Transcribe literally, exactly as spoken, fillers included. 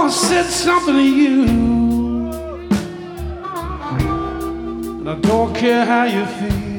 Lord said something to you, and I don't care how you feel.